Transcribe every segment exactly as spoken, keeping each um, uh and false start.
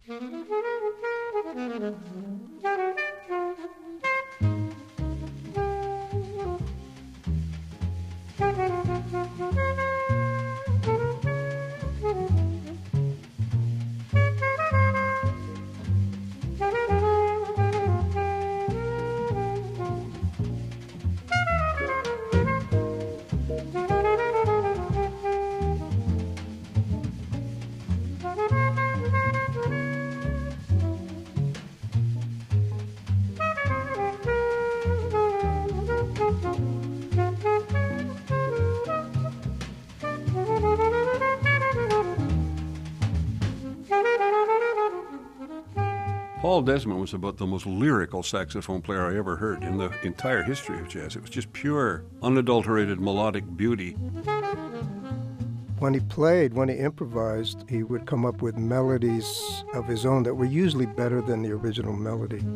Paul Desmond was about the most lyrical saxophone player I ever heard in the entire history of jazz. It was just pure, unadulterated melodic beauty. When he played, when he improvised, he would come up with melodies of his own that were usually better than the original melody.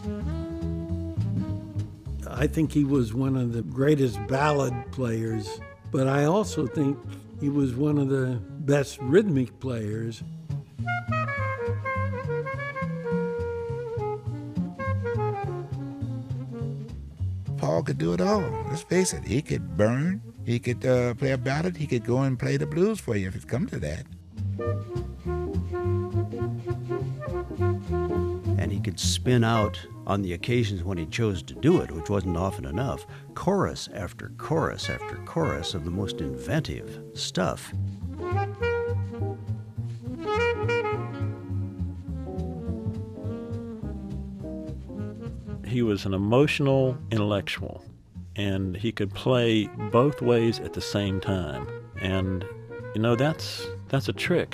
I think he was one of the greatest ballad players, but I also think he was one of the best rhythmic players. Paul could do it all. Let's face it. He could burn. He could uh, play a ballad. He could go and play the blues for you if it's come to that. And he could spin out on the occasions when he chose to do it, which wasn't often enough, chorus after chorus after chorus of the most inventive stuff. He was an emotional intellectual, and he could play both ways at the same time. And, you know, that's that's a trick.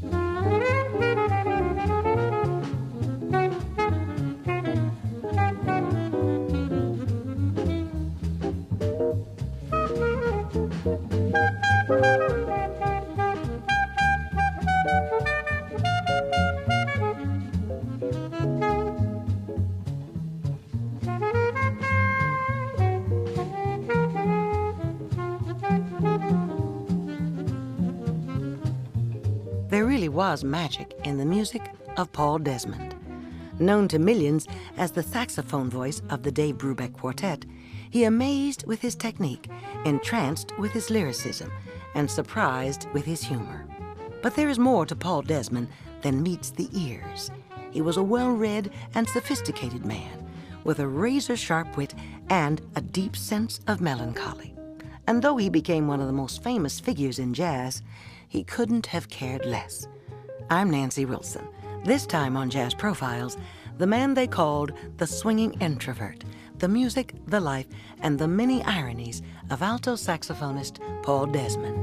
There really was magic in the music of Paul Desmond. Known to millions as the saxophone voice of the Dave Brubeck Quartet, he amazed with his technique, entranced with his lyricism, and surprised with his humor. But there is more to Paul Desmond than meets the ears. He was a well-read and sophisticated man with a razor-sharp wit and a deep sense of melancholy. And though he became one of the most famous figures in jazz, he couldn't have cared less. I'm Nancy Wilson. This time on Jazz Profiles, the man they called the swinging introvert, the music, the life, and the many ironies of alto saxophonist Paul Desmond.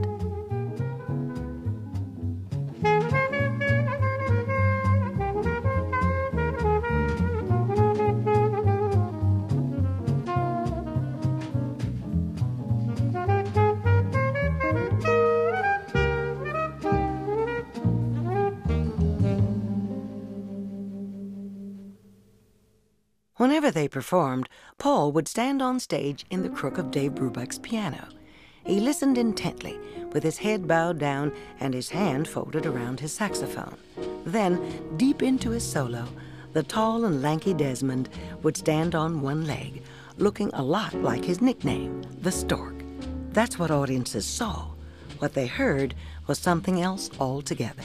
Whenever they performed, Paul would stand on stage in the crook of Dave Brubeck's piano. He listened intently, with his head bowed down and his hand folded around his saxophone. Then, deep into his solo, the tall and lanky Desmond would stand on one leg, looking a lot like his nickname, the Stork. That's what audiences saw. What they heard was something else altogether.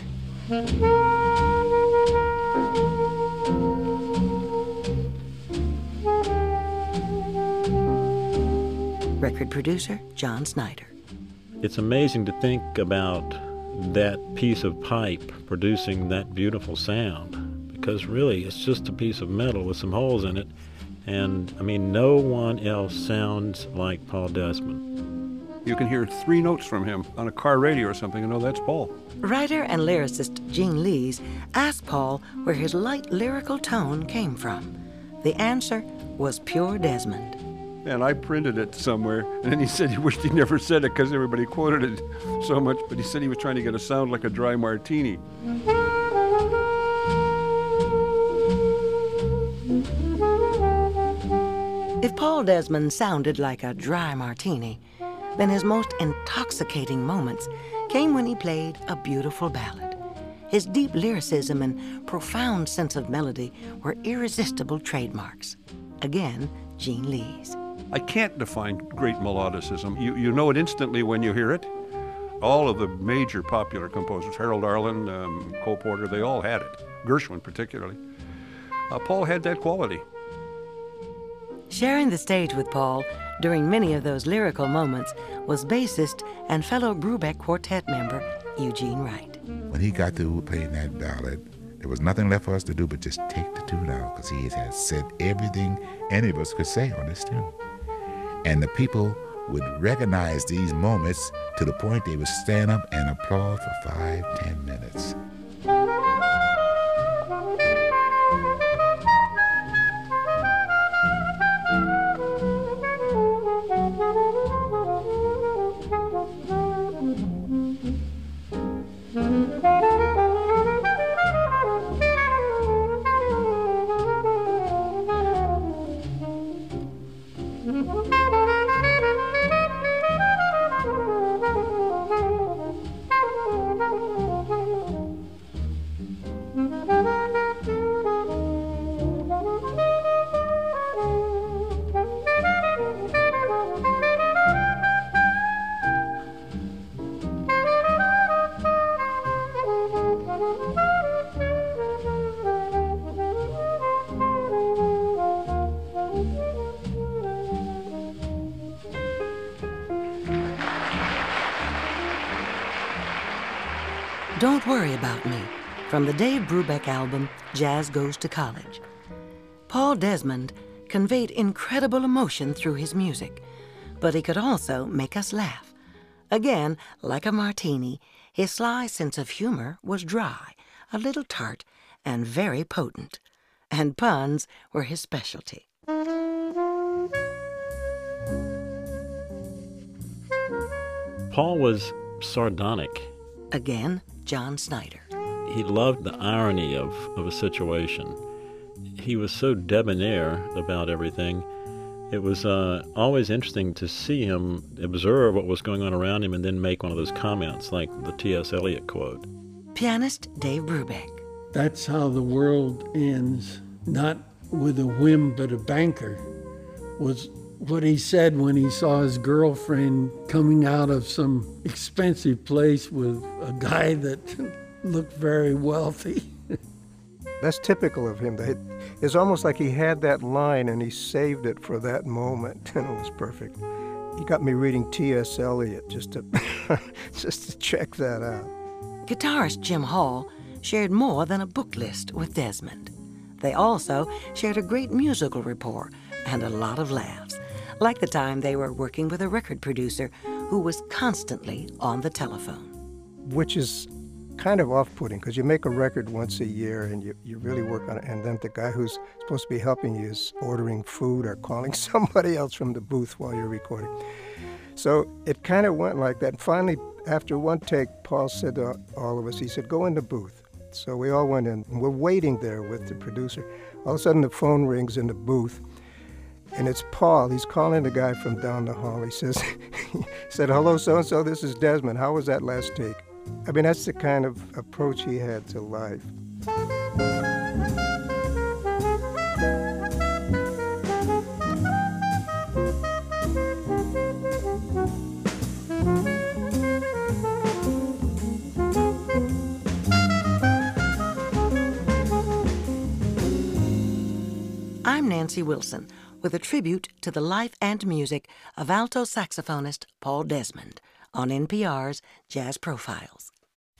Record producer, John Snyder. It's amazing to think about that piece of pipe producing that beautiful sound, because really it's just a piece of metal with some holes in it. And, I mean, no one else sounds like Paul Desmond. You can hear three notes from him on a car radio or something and know that's Paul. Writer and lyricist Gene Lees asked Paul where his light lyrical tone came from. The answer was pure Desmond. And I printed it somewhere, and then he said he wished he never said it because everybody quoted it so much, but he said he was trying to get a sound like a dry martini. If Paul Desmond sounded like a dry martini, then his most intoxicating moments came when he played a beautiful ballad. His deep lyricism and profound sense of melody were irresistible trademarks. Again, Gene Lees. I can't define great melodicism. You, you know it instantly when you hear it. All of the major popular composers, Harold Arlen, um, Cole Porter, they all had it. Gershwin particularly. Uh, Paul had that quality. Sharing the stage with Paul during many of those lyrical moments was bassist and fellow Brubeck Quartet member Eugene Wright. When he got through playing that ballad, there was nothing left for us to do but just take the tune out, because he had said everything any of us could say on this tune. And the people would recognize these moments to the point they would stand up and applaud for five, ten minutes. Don't Worry About Me, from the Dave Brubeck album, Jazz Goes to College. Paul Desmond conveyed incredible emotion through his music, but he could also make us laugh. Again, like a martini, his sly sense of humor was dry, a little tart, and very potent. And puns were his specialty. Paul was sardonic. Again, John Snyder. He loved the irony of, of a situation. He was so debonair about everything. It was uh, always interesting to see him observe what was going on around him and then make one of those comments like the T S Eliot quote. Pianist Dave Brubeck. That's how the world ends, not with a whim but a banker, was what he said when he saw his girlfriend coming out of some expensive place with a guy that looked very wealthy. That's typical of him. It's almost like he had that line and he saved it for that moment, and it was perfect. He got me reading T S Eliot just to, just to check that out. Guitarist Jim Hall shared more than a book list with Desmond. They also shared a great musical rapport and a lot of laughs, like the time they were working with a record producer who was constantly on the telephone. Which is kind of off-putting, because you make a record once a year and you, you really work on it, and then the guy who's supposed to be helping you is ordering food or calling somebody else from the booth while you're recording. So it kind of went like that. And finally, after one take, Paul said to all of us, he said, "Go in the booth." So we all went in, and we're waiting there with the producer. All of a sudden, the phone rings in the booth, and it's Paul. He's calling the guy from down the hall. He says, he said, "Hello, so-and-so, this is Desmond. How was that last take?" I mean, that's the kind of approach he had to life. I'm Nancy Wilson with a tribute to the life and music of alto saxophonist Paul Desmond on N P R's Jazz Profiles.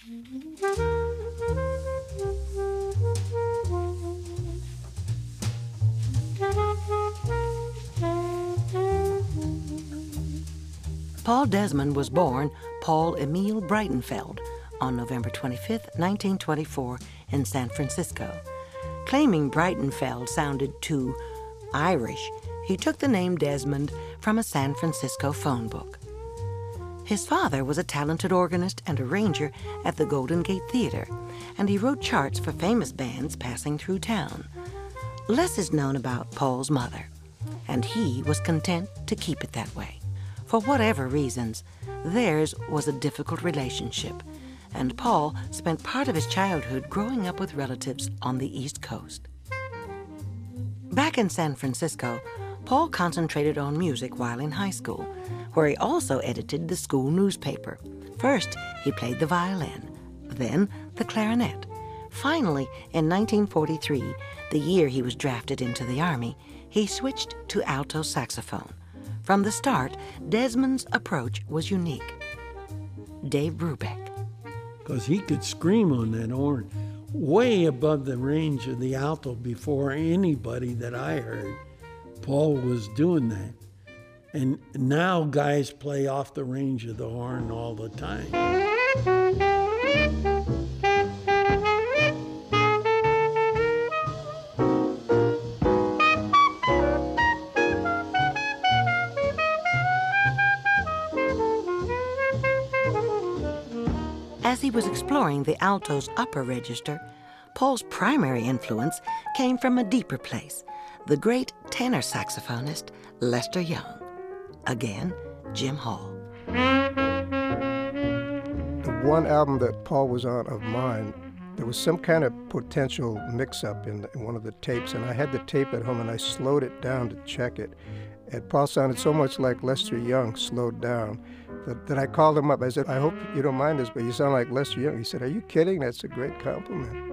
Paul Desmond was born Paul Emil Breitenfeld on November twenty-fifth, nineteen twenty-four in San Francisco. Claiming Breitenfeld sounded too Irish, he took the name Desmond from a San Francisco phone book. His father was a talented organist and arranger at the Golden Gate Theater, and he wrote charts for famous bands passing through town. Less is known about Paul's mother, and he was content to keep it that way. For whatever reasons, theirs was a difficult relationship, and Paul spent part of his childhood growing up with relatives on the East Coast. Back in San Francisco, Paul concentrated on music while in high school, where he also edited the school newspaper. First, he played the violin, then the clarinet. Finally, in nineteen forty-three, the year he was drafted into the Army, he switched to alto saxophone. From the start, Desmond's approach was unique. Dave Brubeck. Because he could scream on that horn way above the range of the alto before anybody that I heard. Paul was doing that. And now guys play off the range of the horn all the time. As he was exploring the alto's upper register, Paul's primary influence came from a deeper place, the great tenor saxophonist Lester Young. Again, Jim Hall. The one album that Paul was on of mine, there was some kind of potential mix-up in, in one of the tapes, and I had the tape at home, and I slowed it down to check it. And Paul sounded so much like Lester Young slowed down that, that I called him up. I said, I hope you don't mind this, but you sound like Lester Young. He said, are you kidding? That's a great compliment.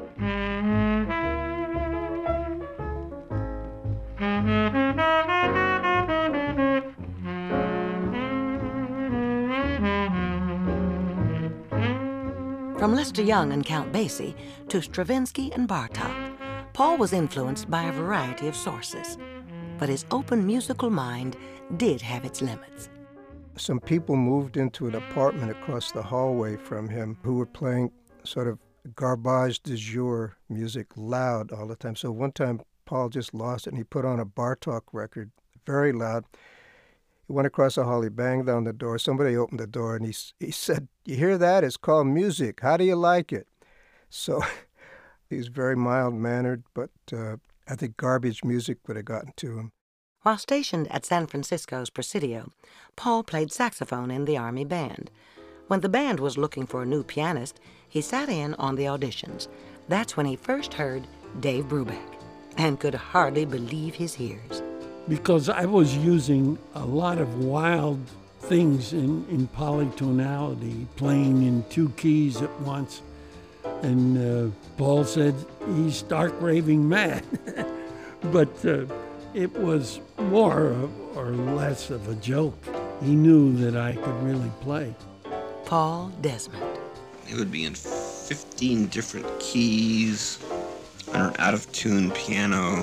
From Lester Young and Count Basie to Stravinsky and Bartok, Paul was influenced by a variety of sources. But his open musical mind did have its limits. Some people moved into an apartment across the hallway from him who were playing sort of garbage du jour music loud all the time. So one time Paul just lost it and he put on a Bartok record, very loud. He went across the hall, he banged on the door. Somebody opened the door and he, he said, you hear that? It's called music. How do you like it? So he was very mild-mannered, but uh, I think garbage music would have gotten to him. While stationed at San Francisco's Presidio, Paul played saxophone in the Army band. When the band was looking for a new pianist, he sat in on the auditions. That's when he first heard Dave Brubeck and could hardly believe his ears. Because I was using a lot of wild things in, in polytonality, playing in two keys at once. And uh, Paul said he's stark raving mad. But uh, it was more or less of a joke. He knew that I could really play. Paul Desmond. It would be in fifteen different keys on an out-of-tune piano.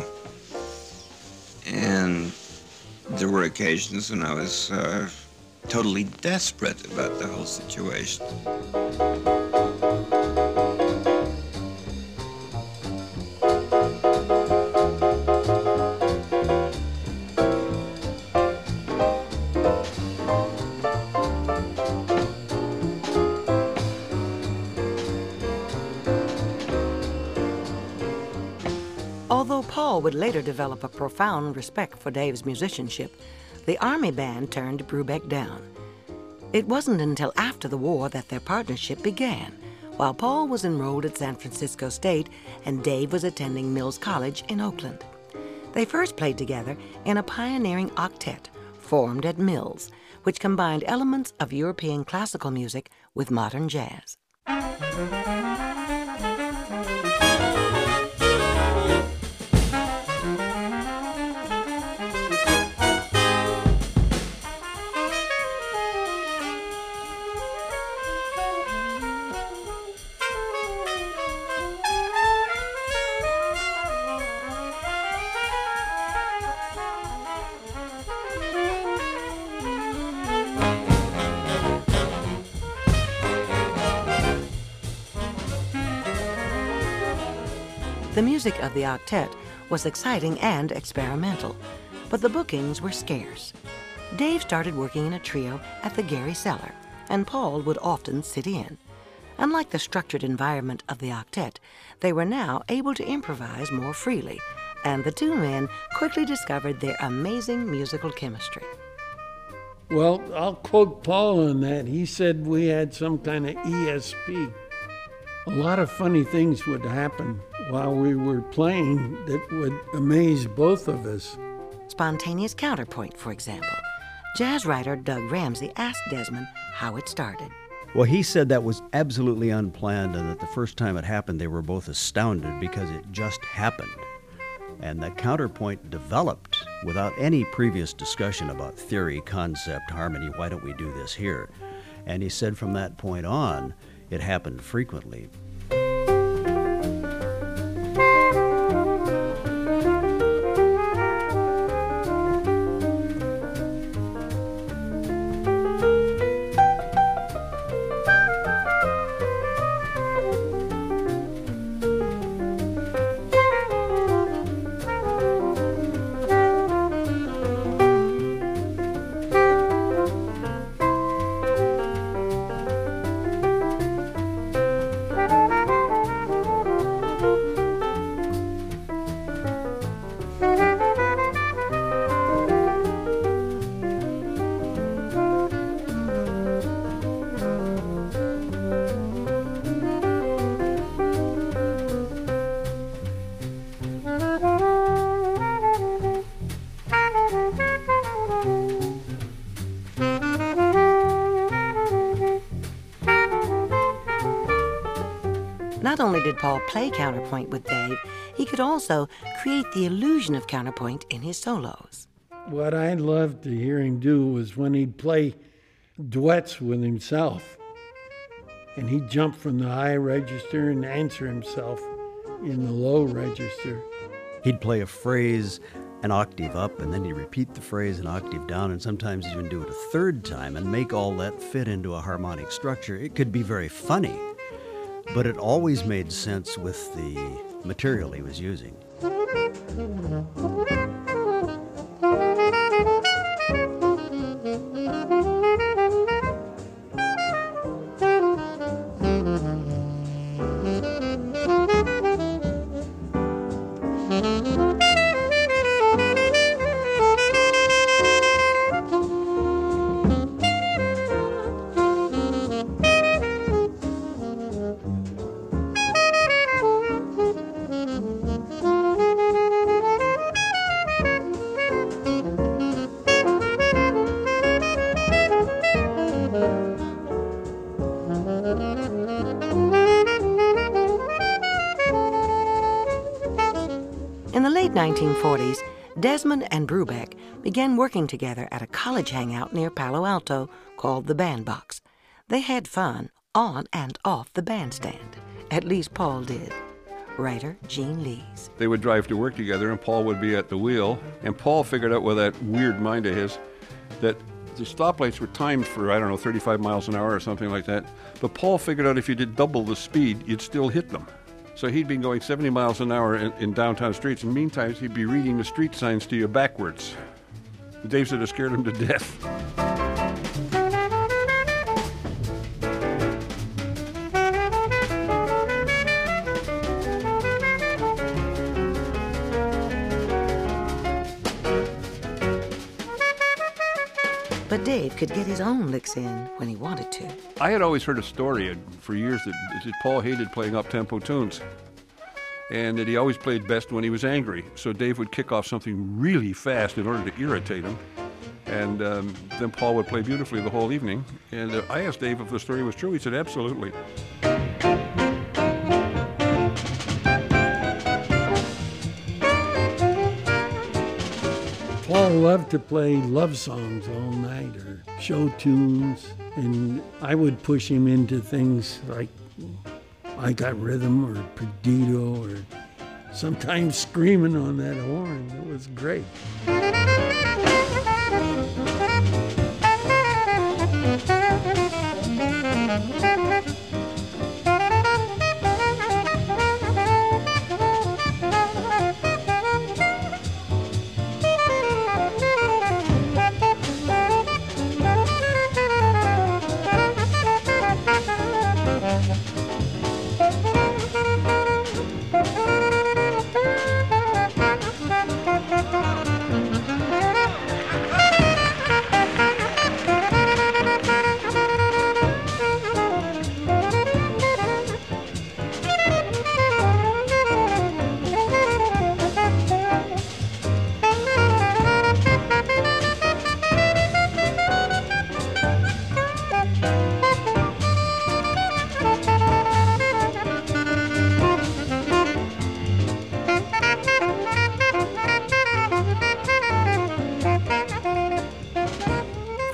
And there were occasions when I was uh, totally desperate about the whole situation. Although Paul would later develop a profound respect for Dave's musicianship, the Army band turned Brubeck down. It wasn't until after the war that their partnership began, while Paul was enrolled at San Francisco State and Dave was attending Mills College in Oakland. They first played together in a pioneering octet formed at Mills, which combined elements of European classical music with modern jazz. The music of the octet was exciting and experimental, but the bookings were scarce. Dave started working in a trio at the Gary Cellar, and Paul would often sit in. Unlike the structured environment of the octet, they were now able to improvise more freely, and the two men quickly discovered their amazing musical chemistry. Well, I'll quote Paul on that. He said we had some kind of E S P. a lot of funny things would happen while we were playing that would amaze both of us. Spontaneous counterpoint, for example. Jazz writer Doug Ramsey asked Desmond how it started. Well, he said that was absolutely unplanned and that the first time it happened, they were both astounded because it just happened. And that counterpoint developed without any previous discussion about theory, concept, harmony, why don't we do this here? And he said from that point on, it happened frequently. Not only did Paul play counterpoint with Dave, he could also create the illusion of counterpoint in his solos. What I loved to hear him do was when he'd play duets with himself, and he'd jump from the high register and answer himself in the low register. He'd play a phrase an octave up, and then he'd repeat the phrase an octave down, and sometimes even do it a third time and make all that fit into a harmonic structure. It could be very funny, but it always made sense with the material he was using. In the late nineteen forties, Desmond and Brubeck began working together at a college hangout near Palo Alto called the Bandbox. They had fun on and off the bandstand. At least Paul did. Writer Gene Lees. They would drive to work together, and Paul would be at the wheel. And Paul figured out with that weird mind of his that the stoplights were timed for, I don't know, thirty-five miles an hour or something like that. But Paul figured out if you did double the speed, you'd still hit them. So he'd been going seventy miles an hour in, in downtown streets, and meantime he'd be reading the street signs to you backwards. Dave said it scared him to death. But Dave could get his own licks in when he wanted to. I had always heard a story for years that, that Paul hated playing up-tempo tunes, and that he always played best when he was angry. So Dave would kick off something really fast in order to irritate him, and um, then Paul would play beautifully the whole evening. And uh, I asked Dave if the story was true. He said, absolutely. Paul loved to play love songs all night or show tunes, and I would push him into things like I Got Rhythm or Perdido, or sometimes screaming on that horn. It was great.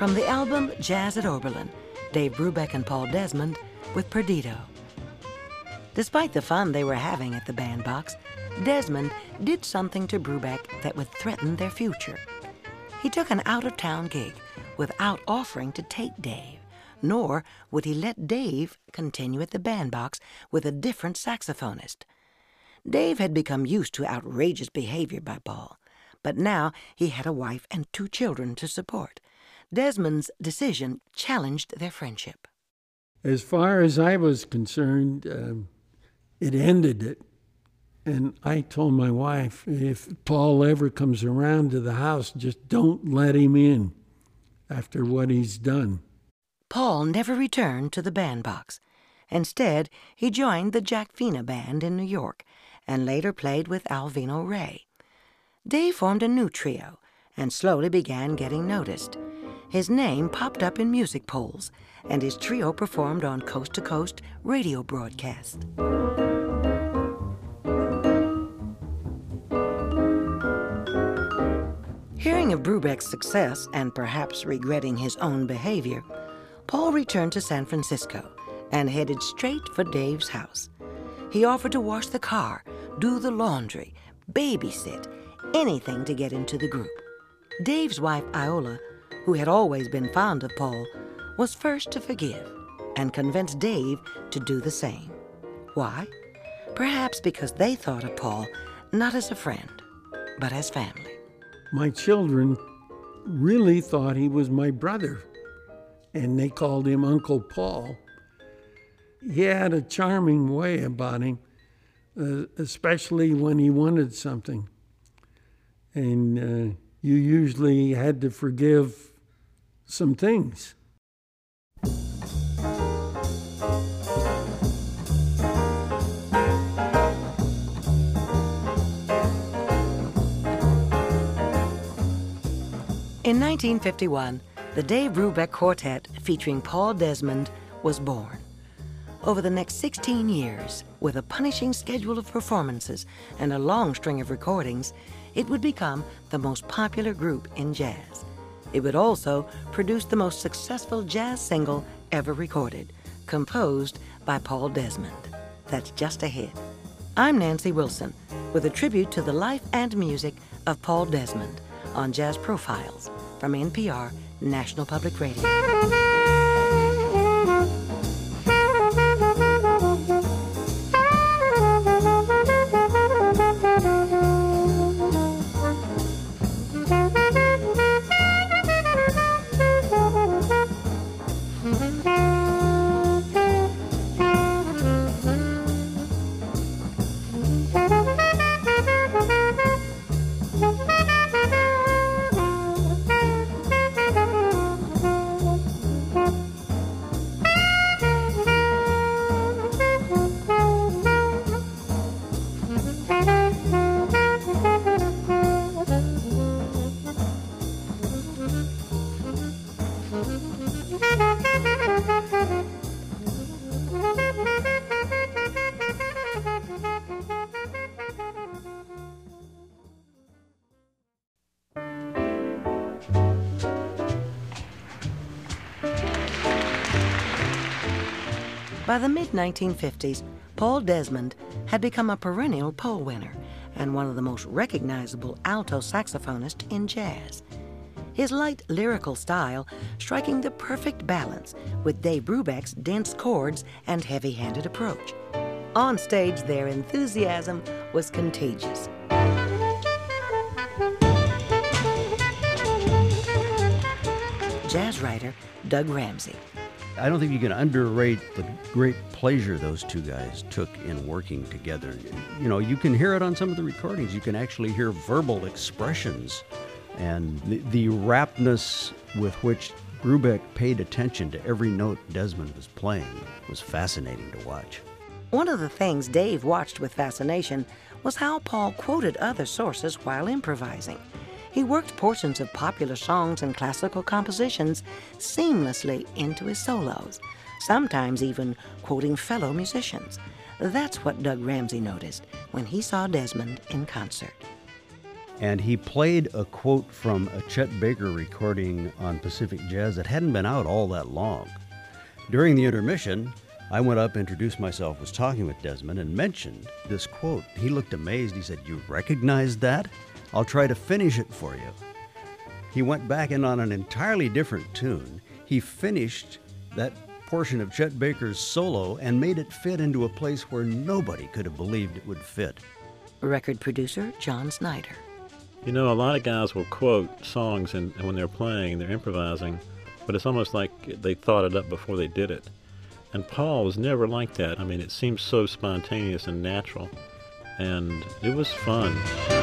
From the album Jazz at Oberlin, Dave Brubeck and Paul Desmond with Perdido. Despite the fun they were having at the bandbox, Desmond did something to Brubeck that would threaten their future. He took an out-of-town gig without offering to take Dave, nor would he let Dave continue at the bandbox with a different saxophonist. Dave had become used to outrageous behavior by Paul, but now he had a wife and two children to support. Desmond's decision challenged their friendship. As far as I was concerned, um, it ended it. And I told my wife, if Paul ever comes around to the house, just don't let him in after what he's done. Paul never returned to the bandbox. Instead, he joined the Jack Fina Band in New York and later played with Alvino Ray. Dave formed a new trio and slowly began getting noticed. His name popped up in music polls, and his trio performed on coast-to-coast radio broadcasts. Hearing of Brubeck's success and perhaps regretting his own behavior, Paul returned to San Francisco and headed straight for Dave's house. He offered to wash the car, do the laundry, babysit, anything to get into the group. Dave's wife, Iola, who had always been fond of Paul, was first to forgive and convince Dave to do the same. Why? Perhaps because they thought of Paul not as a friend, but as family. My children really thought he was my brother, and they called him Uncle Paul. He had a charming way about him, uh, especially when he wanted something. And uh, you usually had to forgive some things. In nineteen fifty-one, the Dave Brubeck Quartet featuring Paul Desmond was born. Over the next sixteen years, with a punishing schedule of performances and a long string of recordings, it would become the most popular group in jazz. It would also produce the most successful jazz single ever recorded, composed by Paul Desmond. That's just a hit. I'm Nancy Wilson, with a tribute to the life and music of Paul Desmond on Jazz Profiles from N P R National Public Radio. By the mid nineteen fifties, Paul Desmond had become a perennial pole winner and one of the most recognizable alto saxophonists in jazz. His light lyrical style striking the perfect balance with Dave Brubeck's dense chords and heavy-handed approach. On stage, their enthusiasm was contagious. Jazz writer Doug Ramsey. I don't think you can underrate the great pleasure those two guys took in working together. You know, you can hear it on some of the recordings. You can actually hear verbal expressions. And the, the raptness with which Brubeck paid attention to every note Desmond was playing was fascinating to watch. One of the things Dave watched with fascination was how Paul quoted other sources while improvising. He worked portions of popular songs and classical compositions seamlessly into his solos, sometimes even quoting fellow musicians. That's what Doug Ramsey noticed when he saw Desmond in concert. And he played a quote from a Chet Baker recording on Pacific Jazz that hadn't been out all that long. During the intermission, I went up, introduced myself, was talking with Desmond, and mentioned this quote. He looked amazed. He said, "You recognize that? I'll try to finish it for you." He went back in on an entirely different tune. He finished that portion of Chet Baker's solo and made it fit into a place where nobody could have believed it would fit. Record producer John Snyder. You know, a lot of guys will quote songs and when they're playing, they're improvising, but it's almost like they thought it up before they did it. And Paul was never like that. I mean, it seems so spontaneous and natural, and it was fun.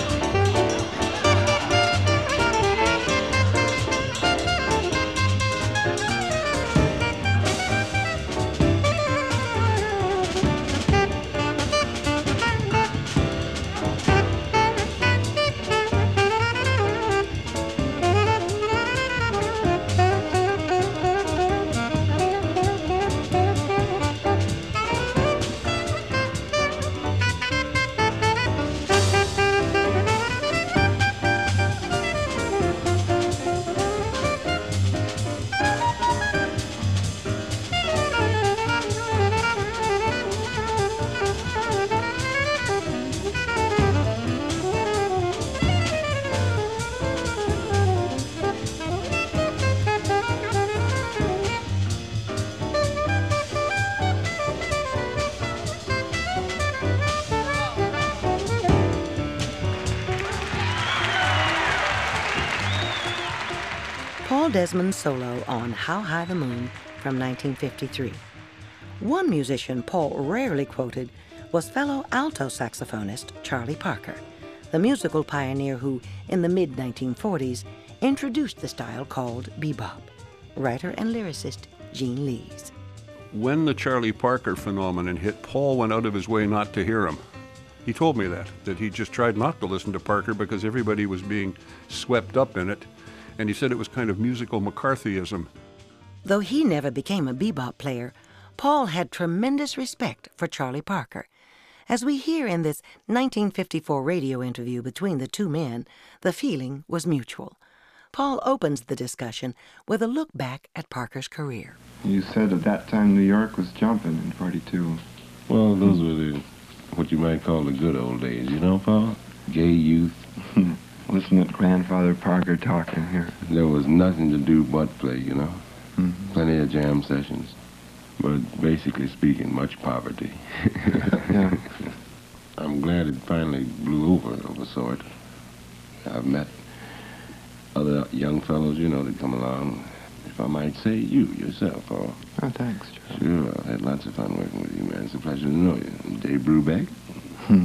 Paul Desmond's solo on How High the Moon from nineteen fifty-three. One musician Paul rarely quoted was fellow alto saxophonist Charlie Parker, the musical pioneer who, in the mid nineteen forties, introduced the style called bebop. Writer and lyricist Gene Lees. When the Charlie Parker phenomenon hit, Paul went out of his way not to hear him. He told me that, that he just tried not to listen to Parker because everybody was being swept up in it, and he said it was kind of musical McCarthyism. Though he never became a bebop player, Paul had tremendous respect for Charlie Parker. As we hear in this nineteen fifty-four radio interview between the two men, the feeling was mutual. Paul opens the discussion with a look back at Parker's career. You said at that time New York was jumping in forty-two. Well, those were the, what you might call the good old days, you know, Paul? Gay youth. Listen to Grandfather Parker talking here. There was nothing to do but play, you know. Mm-hmm. Plenty of jam sessions. But basically speaking, much poverty. Yeah. I'm glad it finally blew over of a sort. I've met other young fellows, you know, that come along. If I might say, you yourself, Paul. Oh, thanks, Joe. Sure, I've had lots of fun working with you, man. It's a pleasure to know you. Dave Brubeck. Hmm.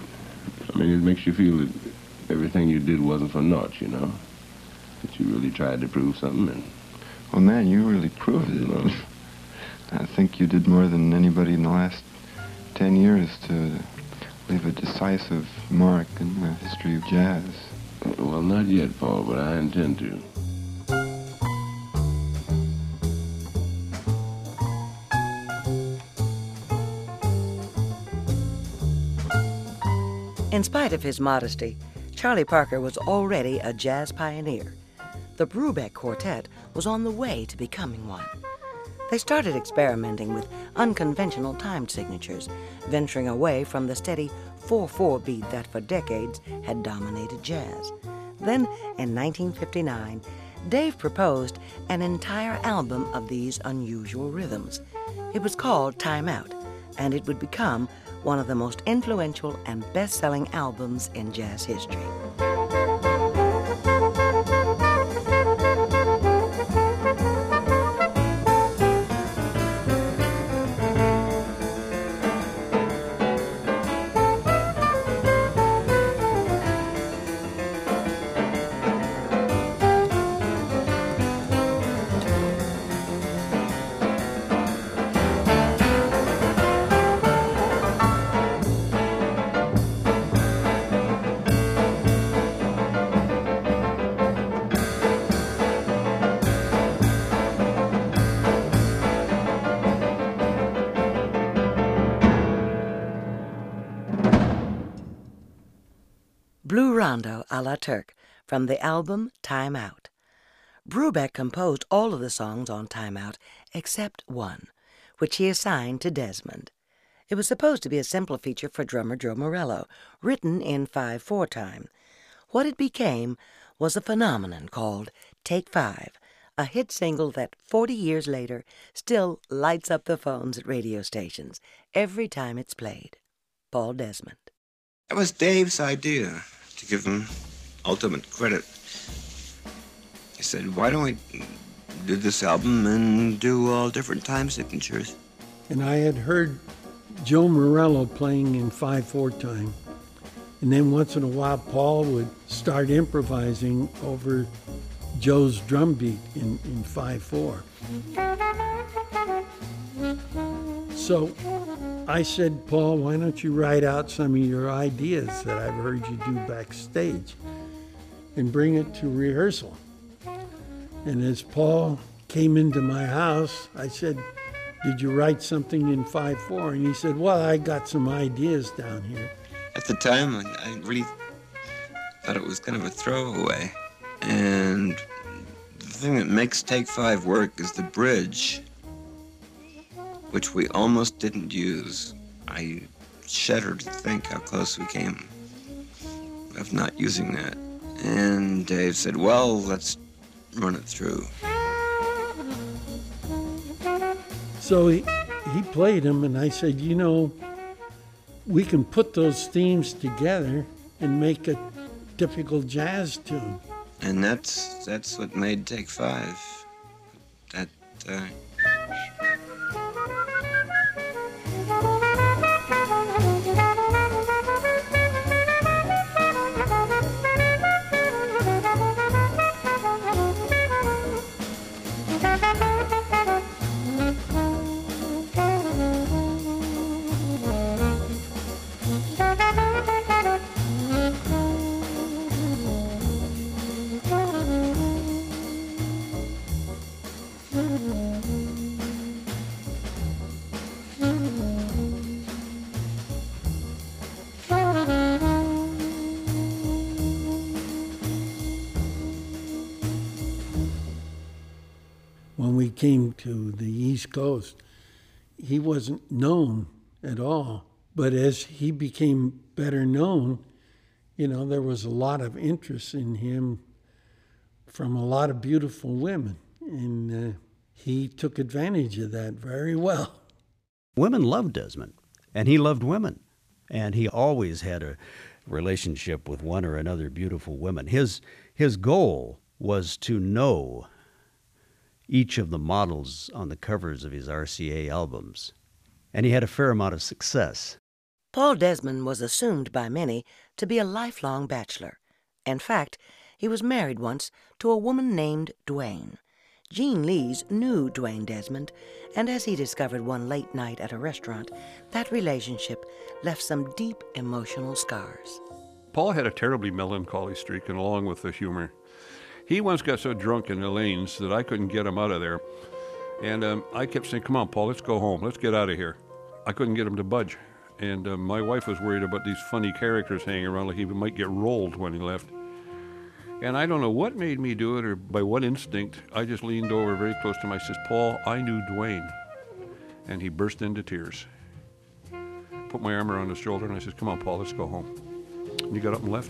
I mean, it makes you feel that everything you did wasn't for naught, you know? That you really tried to prove something, and... Well, man, you really proved it. You know? I think you did more than anybody in the last ten years to leave a decisive mark in the history of jazz. Well, not yet, Paul, but I intend to. In spite of his modesty, Charlie Parker was already a jazz pioneer. The Brubeck Quartet was on the way to becoming one. They started experimenting with unconventional time signatures, venturing away from the steady four four beat that for decades had dominated jazz. Then, in nineteen fifty-nine, Dave proposed an entire album of these unusual rhythms. It was called Time Out, and it would become one of the most influential and best-selling albums in jazz history. Blue Rondo a la Turk from the album Time Out. Brubeck composed all of the songs on Time Out except one, which he assigned to Desmond. It was supposed to be a simple feature for drummer Joe Morello, written in five four time. What it became was a phenomenon called Take Five, a hit single that forty years later still lights up the phones at radio stations every time it's played. Paul Desmond. That was Dave's idea, to give him ultimate credit. He said, why don't we do this album and do all different time signatures? And I had heard Joe Morello playing in five four time. And then once in a while, Paul would start improvising over Joe's drum beat in, in five four. So I said, Paul, why don't you write out some of your ideas that I've heard you do backstage and bring it to rehearsal? And as Paul came into my house, I said, did you write something in five four? And he said, well, I got some ideas down here. At the time, I really thought it was kind of a throwaway. And the thing that makes Take Five work is the bridge, which we almost didn't use. I shudder to think how close we came of not using that. And Dave said, well, let's run it through. So he, he played them, and I said, you know, we can put those themes together and make a typical jazz tune. And that's that's what made Take Five. That, uh... When we came to the East Coast, he wasn't known at all. But as he became better known, you know, there was a lot of interest in him from a lot of beautiful women. And uh, he took advantage of that very well. Women loved Desmond, and he loved women. And he always had a relationship with one or another beautiful woman. His, his goal was to know each of the models on the covers of his R C A albums, and he had a fair amount of success. Paul Desmond was assumed by many to be a lifelong bachelor. In fact, he was married once to a woman named Duane. Gene Lees knew Duane Desmond, and as he discovered one late night at a restaurant, that relationship left some deep emotional scars. Paul had a terribly melancholy streak, and along with the humor. He once got so drunk in Elaine's that I couldn't get him out of there. And um, I kept saying, come on, Paul, let's go home. Let's get out of here. I couldn't get him to budge. And uh, my wife was worried about these funny characters hanging around, like he might get rolled when he left. And I don't know what made me do it, or by what instinct. I just leaned over very close to him. I says, Paul, I knew Duane. And he burst into tears. Put my arm around his shoulder, and I says, come on, Paul, let's go home. And he got up and left.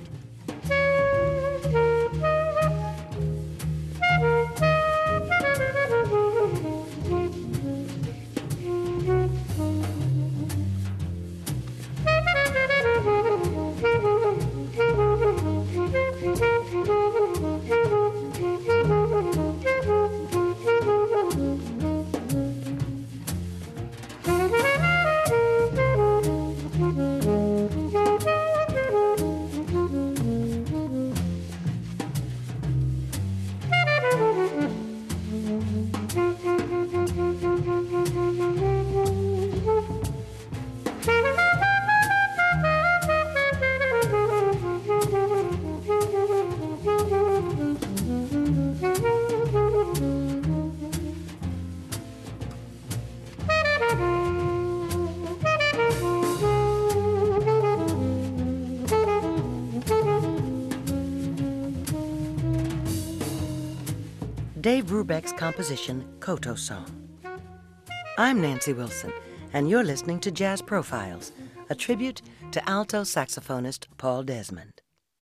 Dave Brubeck's composition, Koto Song. I'm Nancy Wilson, and you're listening to Jazz Profiles, a tribute to alto saxophonist Paul Desmond.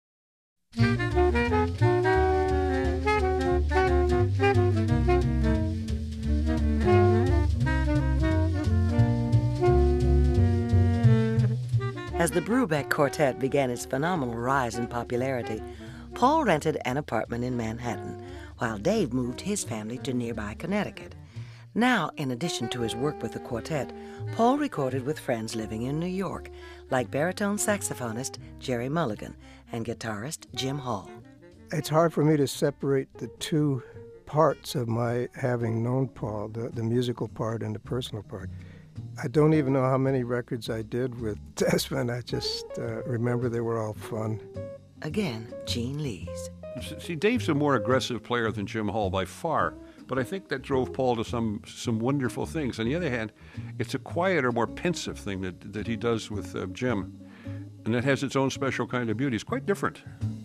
As the Brubeck Quartet began its phenomenal rise in popularity, Paul rented an apartment in Manhattan, while Dave moved his family to nearby Connecticut. Now, in addition to his work with the quartet, Paul recorded with friends living in New York, like baritone saxophonist Jerry Mulligan and guitarist Jim Hall. It's hard for me to separate the two parts of my having known Paul, the, the musical part and the personal part. I don't even know how many records I did with Desmond. I just uh, remember they were all fun. Again, Gene Lees. See, Dave's a more aggressive player than Jim Hall by far, but I think that drove Paul to some some wonderful things. On the other hand, it's a quieter, more pensive thing that, that he does with uh, Jim, and that has its own special kind of beauty. It's quite different.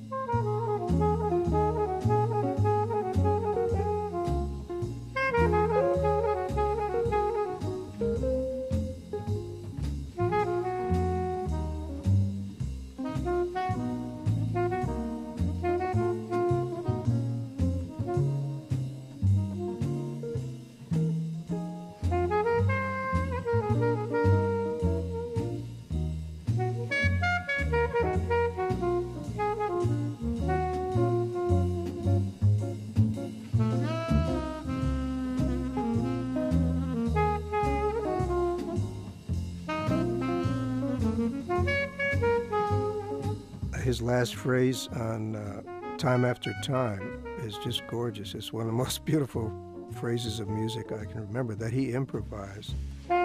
His last phrase on uh, Time After Time is just gorgeous. It's one of the most beautiful phrases of music I can remember that he improvised.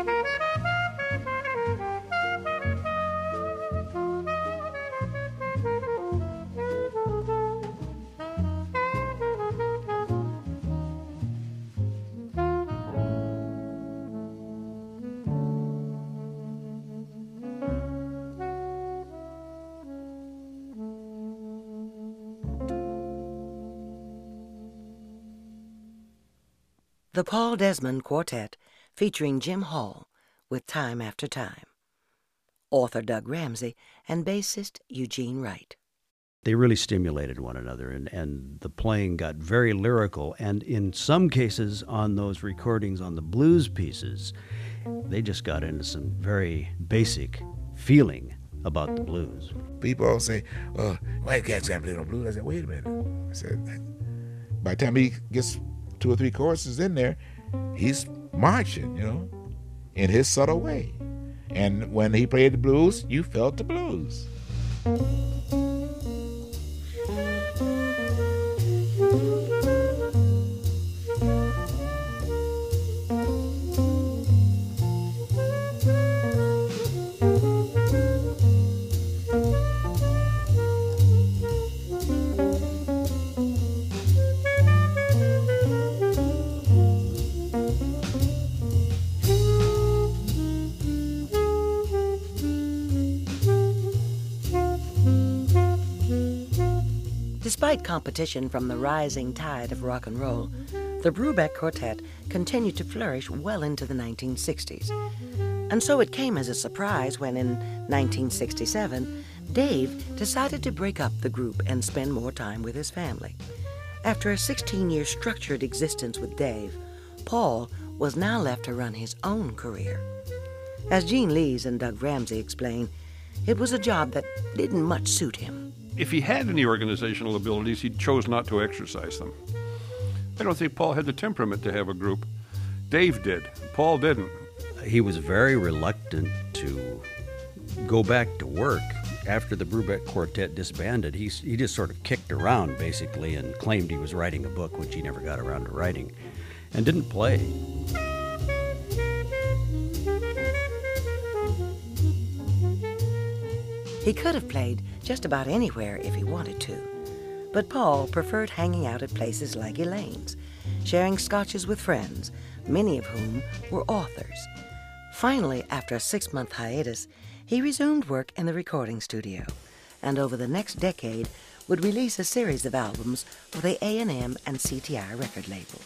The Paul Desmond Quartet, featuring Jim Hall with Time After Time. Author Doug Ramsey and bassist Eugene Wright. They really stimulated one another, and, and the playing got very lyrical, and in some cases on those recordings on the blues pieces, they just got into some very basic feeling about the blues. People all say, oh, white cats got to play no blues. I said, wait a minute. I said, by the time he gets two or three choruses in there, he's marching, you know, in his subtle way. And when he played the blues, you felt the blues. Despite competition from the rising tide of rock and roll, the Brubeck Quartet continued to flourish well into the nineteen sixties. And so it came as a surprise when in nineteen sixty-seven, Dave decided to break up the group and spend more time with his family. After a sixteen-year structured existence with Dave, Paul was now left to run his own career. As Gene Lees and Doug Ramsey explain, it was a job that didn't much suit him. If he had any organizational abilities, he chose not to exercise them. I don't think Paul had the temperament to have a group. Dave did. Paul didn't. He was very reluctant to go back to work. After the Brubeck Quartet disbanded, he, he just sort of kicked around, basically, and claimed he was writing a book, which he never got around to writing, and didn't play. He could have played just about anywhere if he wanted to, but Paul preferred hanging out at places like Elaine's, sharing scotches with friends, many of whom were authors. Finally, after a six-month hiatus, he resumed work in the recording studio, and over the next decade would release a series of albums for the A and M and C T I record labels.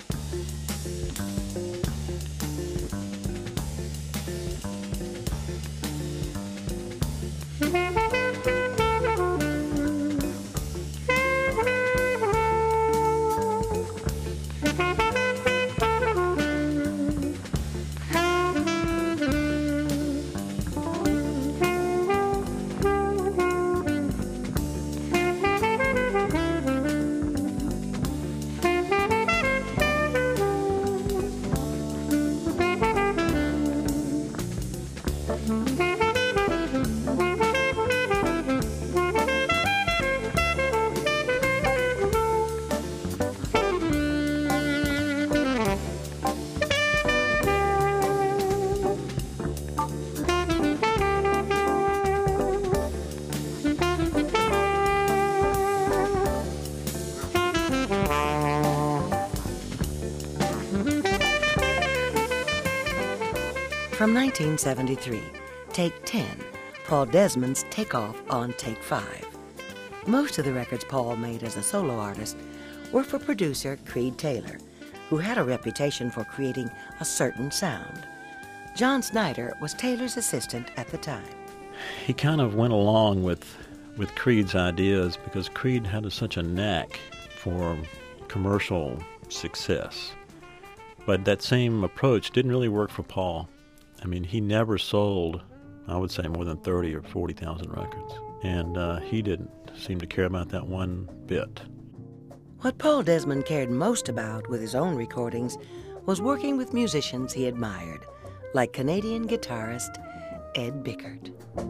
From nineteen seventy-three, Take ten, Paul Desmond's Takeoff on Take five. Most of the records Paul made as a solo artist were for producer Creed Taylor, who had a reputation for creating a certain sound. John Snyder was Taylor's assistant at the time. He kind of went along with, with Creed's ideas because Creed had a, such a knack for commercial success. But that same approach didn't really work for Paul. I mean, he never sold, I would say, more than thirty or forty thousand records. And uh, he didn't seem to care about that one bit. What Paul Desmond cared most about with his own recordings was working with musicians he admired, like Canadian guitarist Ed Bickert.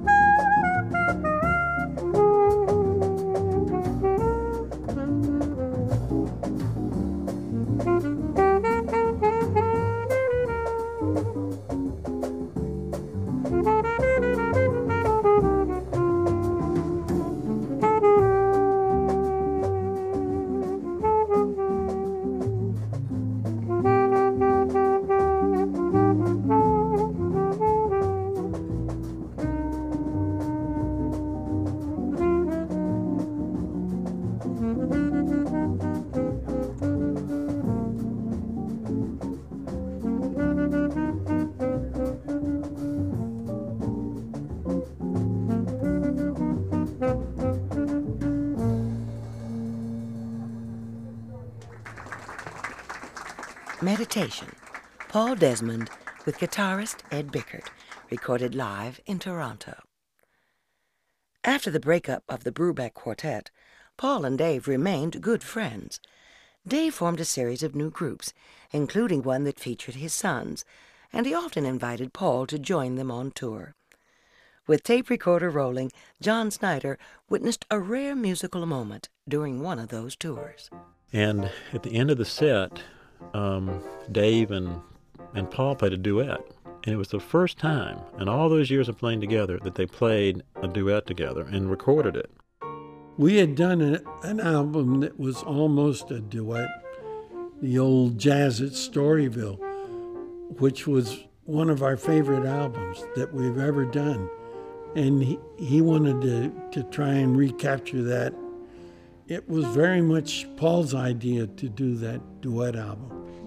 Meditation, Paul Desmond with guitarist Ed Bickert, recorded live in Toronto. After the breakup of the Brubeck Quartet, Paul and Dave remained good friends. Dave formed a series of new groups, including one that featured his sons, and he often invited Paul to join them on tour. With tape recorder rolling, John Snyder witnessed a rare musical moment during one of those tours. And at the end of the set, um, Dave and, and Paul played a duet. And it was the first time in all those years of playing together that they played a duet together and recorded it. We had done a, an album that was almost a duet, the old Jazz at Storyville, which was one of our favorite albums that we've ever done. And he, he wanted to, to try and recapture that. It was very much Paul's idea to do that duet album.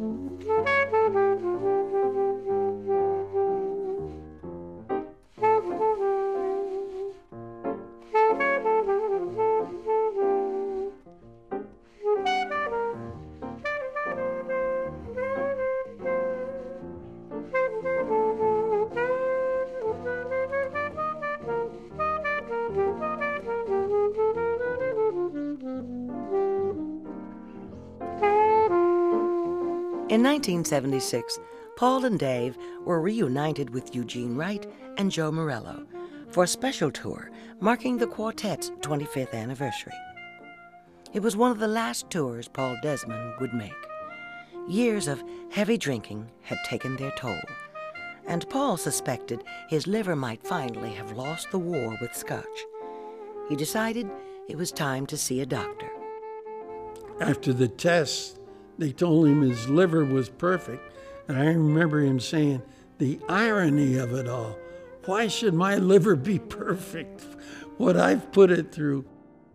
In nineteen seventy-six, Paul and Dave were reunited with Eugene Wright and Joe Morello for a special tour marking the quartet's twenty-fifth anniversary. It was one of the last tours Paul Desmond would make. Years of heavy drinking had taken their toll, and Paul suspected his liver might finally have lost the war with Scotch. He decided it was time to see a doctor. After the tests, they told him his liver was perfect, and I remember him saying, the irony of it all. Why should my liver be perfect? What I've put it through.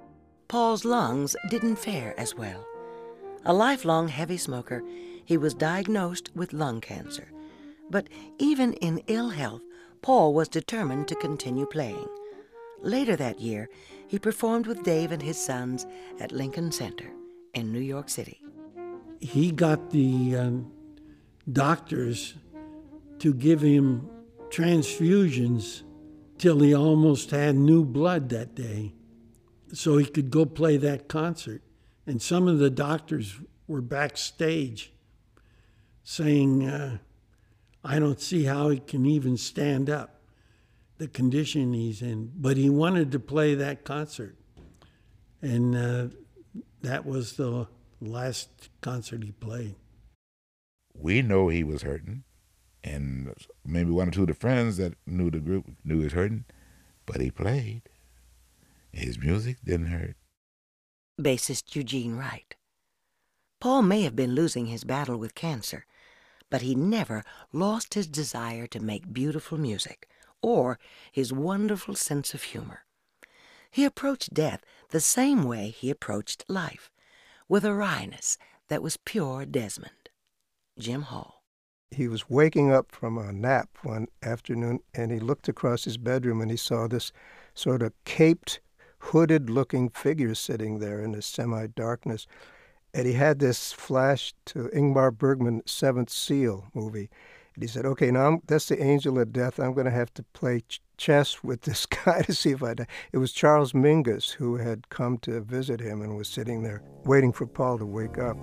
Paul's lungs didn't fare as well. A lifelong heavy smoker, he was diagnosed with lung cancer. But even in ill health, Paul was determined to continue playing. Later that year, he performed with Dave and his sons at Lincoln Center in New York City. He got the um, doctors to give him transfusions till he almost had new blood that day so he could go play that concert. And some of the doctors were backstage saying, uh, I don't see how he can even stand up, the condition he's in. But he wanted to play that concert. And uh, that was the last concert he played. We know he was hurting, and maybe one or two of the friends that knew the group knew he was hurting, but he played. His music didn't hurt. Bassist Eugene Wright. Paul may have been losing his battle with cancer, but he never lost his desire to make beautiful music or his wonderful sense of humor. He approached death the same way he approached life, with a wryness that was pure Desmond. Jim Hall. He was waking up from a nap one afternoon, and he looked across his bedroom and he saw this sort of caped, hooded-looking figure sitting there in the semi-darkness. And he had this flash to Ingmar Bergman's Seventh Seal movie. And he said, okay, now I'm, that's the angel of death. I'm going to have to play ch- chess with this guy to see if I die. It was Charles Mingus who had come to visit him and was sitting there waiting for Paul to wake up.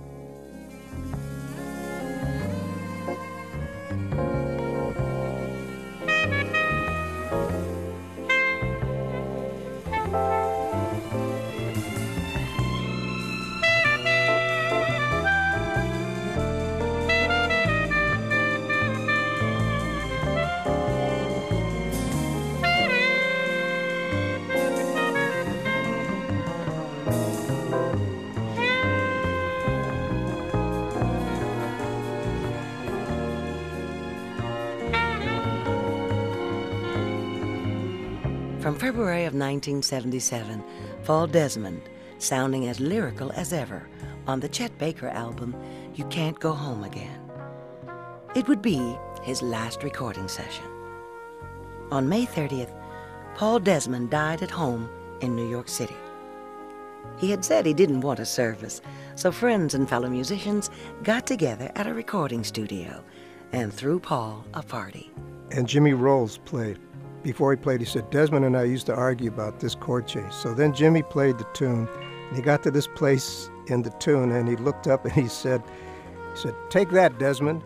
From February of nineteen seventy-seven, Paul Desmond, sounding as lyrical as ever on the Chet Baker album, You Can't Go Home Again. It would be his last recording session. On May thirtieth, Paul Desmond died at home in New York City. He had said he didn't want a service, so friends and fellow musicians got together at a recording studio and threw Paul a party. And Jimmy Rolls played. Before he played, he said, Desmond and I used to argue about this chord change. So then Jimmy played the tune, and he got to this place in the tune, and he looked up and he said, he said, take that, Desmond,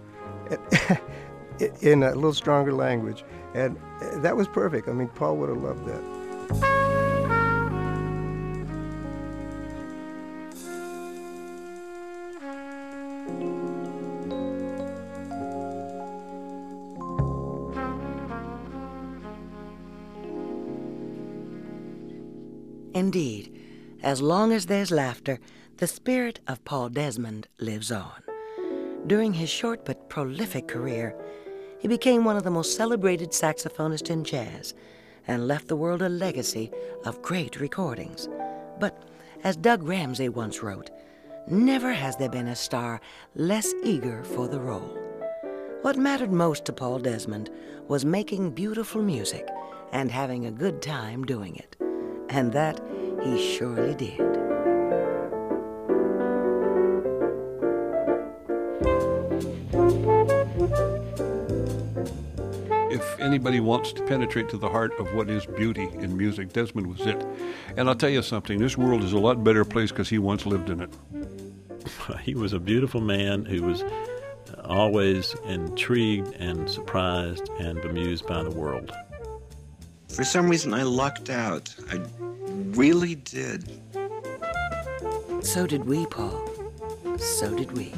in a little stronger language. And that was perfect. I mean, Paul would have loved that. Indeed, as long as there's laughter, the spirit of Paul Desmond lives on. During his short but prolific career, he became one of the most celebrated saxophonists in jazz and left the world a legacy of great recordings. But as Doug Ramsey once wrote, never has there been a star less eager for the role. What mattered most to Paul Desmond was making beautiful music and having a good time doing it. And that he surely did. If anybody wants to penetrate to the heart of what is beauty in music, Desmond was it. And I'll tell you something, this world is a lot better place because he once lived in it. He was a beautiful man who was always intrigued and surprised and bemused by the world. For some reason, I lucked out. I really did. So did we, Paul. So did we.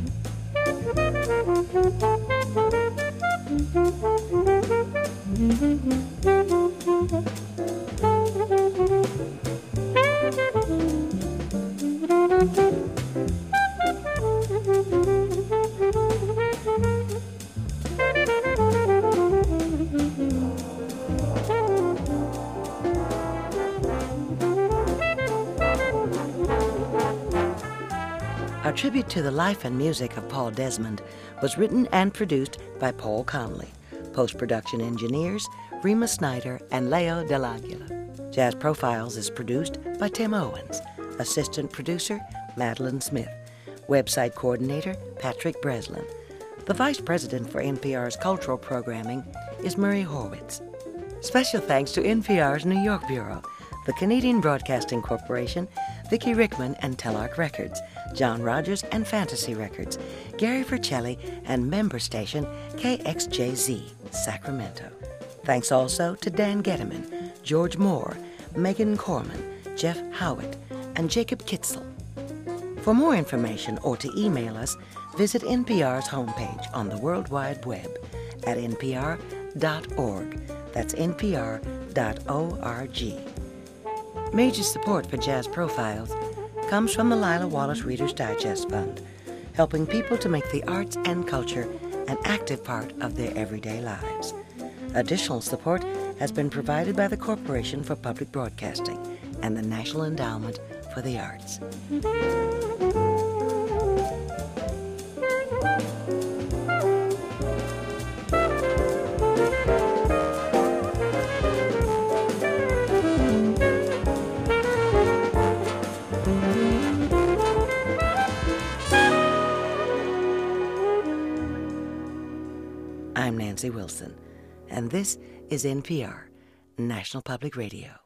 Our tribute to the life and music of Paul Desmond was written and produced by Paul Conley. Post-production engineers Rima Snyder and Leo Delagula. Jazz Profiles is produced by Tim Owens. Assistant producer Madeline Smith. Website coordinator Patrick Breslin. The vice president for N P R's cultural programming is Murray Horwitz. Special thanks to N P R's New York Bureau, the Canadian Broadcasting Corporation, Vicki Rickman and Telarc Records, John Rogers and Fantasy Records, Gary Vercelli and member station K X J Z, Sacramento. Thanks also to Dan Getterman, George Moore, Megan Corman, Jeff Howitt, and Jacob Kitzel. For more information or to email us, visit N P R's homepage on the World Wide Web at n p r dot org. That's n p r dot org. Major support for Jazz Profiles comes from the Lila Wallace Reader's Digest Fund, helping people to make the arts and culture an active part of their everyday lives. Additional support has been provided by the Corporation for Public Broadcasting and the National Endowment for the Arts. I'm Nancy Wilson, and this is N P R, National Public Radio.